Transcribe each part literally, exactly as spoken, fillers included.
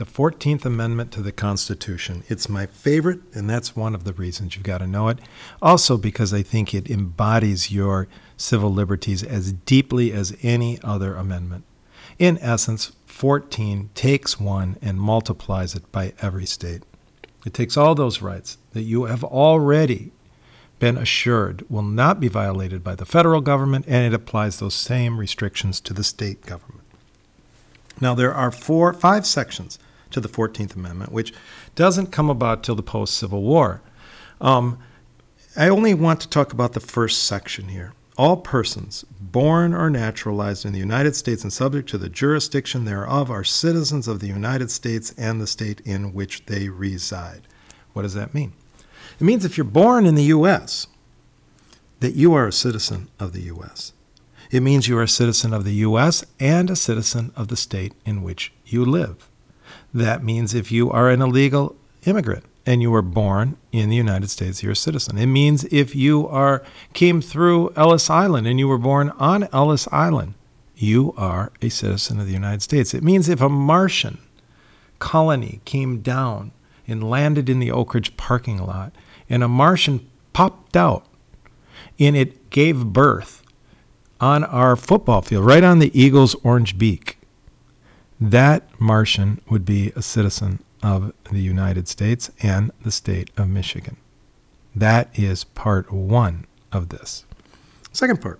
the fourteenth Amendment to the Constitution. It's my favorite, and that's one of the reasons you've got to know it. Also because I think it embodies your civil liberties as deeply as any other amendment. In essence, fourteen takes one and multiplies it by every state. It takes all those rights that you have already been assured will not be violated by the federal government, and it applies those same restrictions to the state government. Now, there are four, five sections to the fourteenth Amendment, which doesn't come about till the post-Civil War. Um, I only want to talk about the first section here. All persons born or naturalized in the United States and subject to the jurisdiction thereof are citizens of the United States and the state in which they reside. What does that mean? It means if you're born in the U S, that you are a citizen of the U S. It means you are a citizen of the U S and a citizen of the state in which you live. That means if you are an illegal immigrant and you were born in the United States, you're a citizen. It means if you are came through Ellis Island and you were born on Ellis Island, you are a citizen of the United States. It means if a Martian colony came down and landed in the Oak Ridge parking lot and a Martian popped out and it gave birth on our football field, right on the Eagle's orange beak, that Martian would be a citizen of the United States and the state of Michigan. That is part one of this. Second part,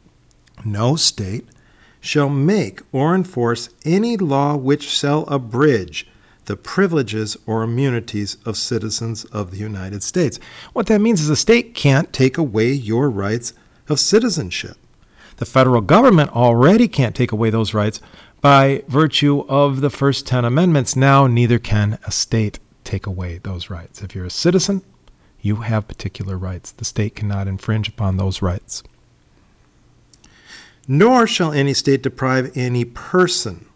no state shall make or enforce any law which shall abridge the privileges or immunities of citizens of the United States. What that means is a state can't take away your rights of citizenship. The federal government already can't take away those rights by virtue of the first ten amendments. Now, neither can a state take away those rights. If you're a citizen, you have particular rights. The state cannot infringe upon those rights. Nor shall any state deprive any person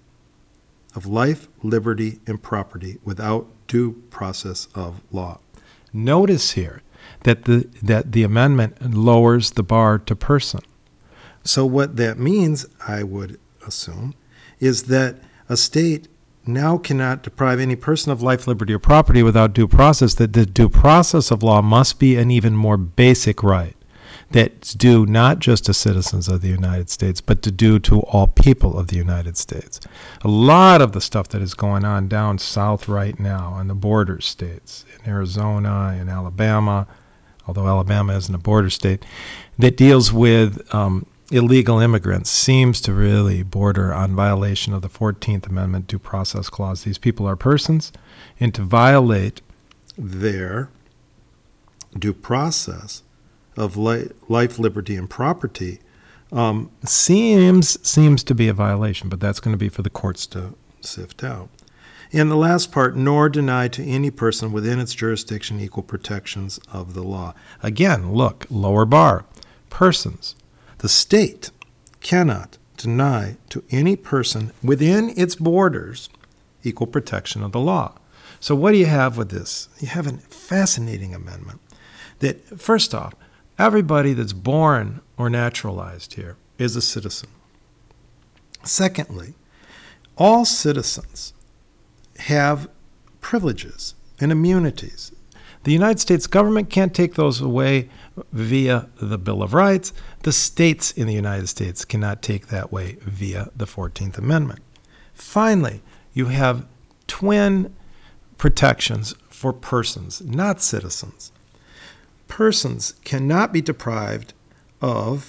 of life, liberty, and property without due process of law. Notice here that the, that the amendment lowers the bar to person. So what that means, I would assume, is that a state now cannot deprive any person of life, liberty, or property without due process, that the due process of law must be an even more basic right that's due not just to citizens of the United States, but to due to all people of the United States. A lot of the stuff that is going on down south right now in the border states, in Arizona, in Alabama, although Alabama isn't a border state, that deals with um, illegal immigrants seems to really border on violation of the fourteenth Amendment due process clause. These people are persons, and to violate their due process of li- life, liberty, and property um, seems seems to be a violation, but that's going to be for the courts to sift out. And the last part, nor deny to any person within its jurisdiction equal protections of the law. Again, look, lower bar, persons. The state cannot deny to any person within its borders equal protection of the law. So what do you have with this? You have a fascinating amendment that, first off, everybody that's born or naturalized here is a citizen. Secondly, all citizens have privileges and immunities. The United States government can't take those away via the Bill of Rights. The states in the United States cannot take that way via the fourteenth Amendment. Finally, you have twin protections for persons, not citizens. Persons cannot be deprived of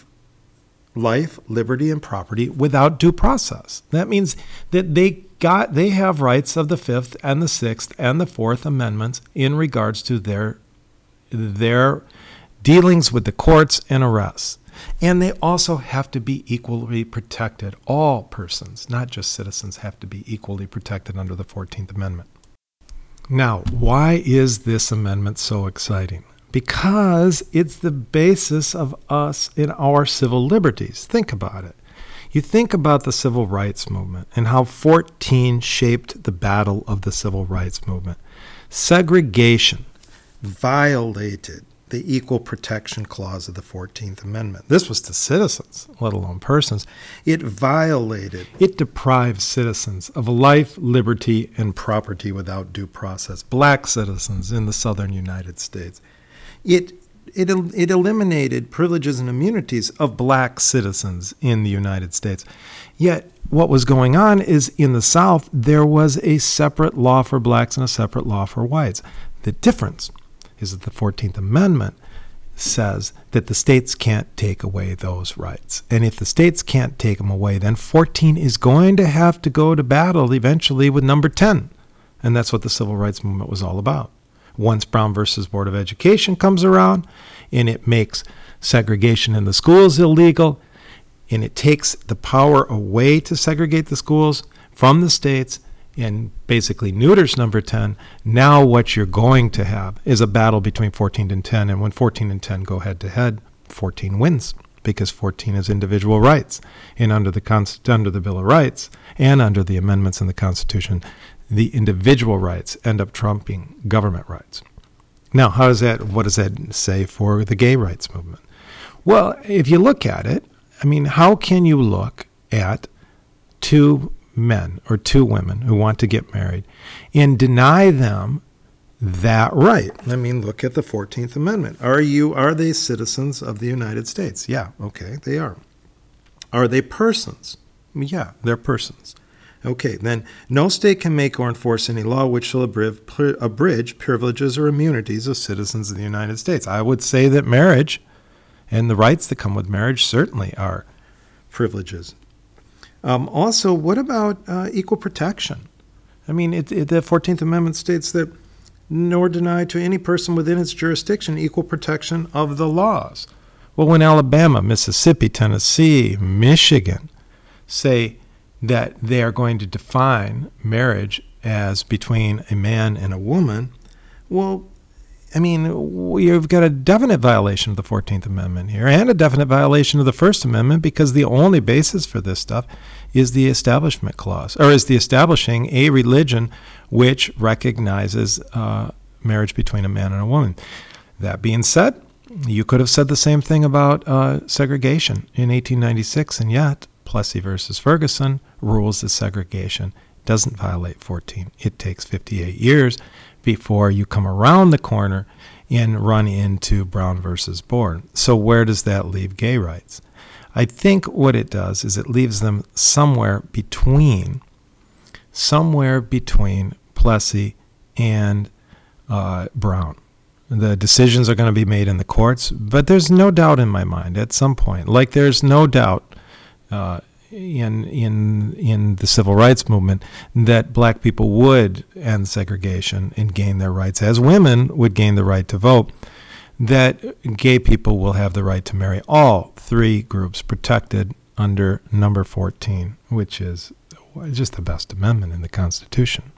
life, liberty, and property without due process. That means that they got they have rights of the Fifth and the Sixth and the Fourth Amendments in regards to their their dealings with the courts and arrests. And they also have to be equally protected. All persons, not just citizens, have to be equally protected under the fourteenth Amendment. Now, why is this amendment so exciting? Because it's the basis of us in our civil liberties. Think about it. You think about the civil rights movement and how fourteen shaped the battle of the civil rights movement. Segregation violated the Equal Protection Clause of the fourteenth Amendment. This was to citizens, let alone persons. It violated, it deprived citizens of life, liberty, and property without due process. Black citizens in the southern United States. It, it, it eliminated privileges and immunities of black citizens in the United States. Yet, what was going on is in the South, there was a separate law for blacks and a separate law for whites. The difference is that the fourteenth Amendment says that the states can't take away those rights. And if the states can't take them away, then fourteen is going to have to go to battle eventually with number ten. And that's what the Civil Rights Movement was all about. Once Brown versus Board of Education comes around, and it makes segregation in the schools illegal, and it takes the power away to segregate the schools from the states, and basically neuters number ten, now what you're going to have is a battle between fourteen and ten. And when fourteen and ten go head to head, fourteen wins, because fourteen is individual rights. And under the Const- under the Bill of Rights and under the amendments in the Constitution, the individual rights end up trumping government rights. Now, how does that, what does that say for the gay rights movement? Well, if you look at it, I mean, how can you look at two men or two women who want to get married and deny them that right? I mean, look at the fourteenth Amendment. Are you, are they citizens of the United States? Yeah, okay, they are. Are they persons? Yeah, they're persons. Okay, then no state can make or enforce any law which shall abridge, abridge privileges or immunities of citizens of the United States. I would say that marriage and the rights that come with marriage certainly are privileges. Um, also, what about uh, equal protection? I mean, it, it, the fourteenth Amendment states that nor deny to any person within its jurisdiction equal protection of the laws. Well, when Alabama, Mississippi, Tennessee, Michigan say that they are going to define marriage as between a man and a woman, well, I mean, we've got a definite violation of the fourteenth Amendment here and a definite violation of the First Amendment, because the only basis for this stuff is the Establishment Clause, or is the establishing a religion which recognizes uh, marriage between a man and a woman. That being said, you could have said the same thing about uh, segregation in eighteen ninety-six, and yet Plessy versus Ferguson rules that segregation doesn't violate fourteen. It takes fifty-eight years before you come around the corner and run into Brown versus Board. So where does that leave gay rights? I think what it does is it leaves them somewhere between, somewhere between Plessy and uh, Brown. The decisions are going to be made in the courts, but there's no doubt in my mind at some point, like there's no doubt uh, in in in the civil rights movement, that black people would end segregation and gain their rights, as women would gain the right to vote, that gay people will have the right to marry. All three groups protected under number fourteen, which is just the best amendment in the Constitution.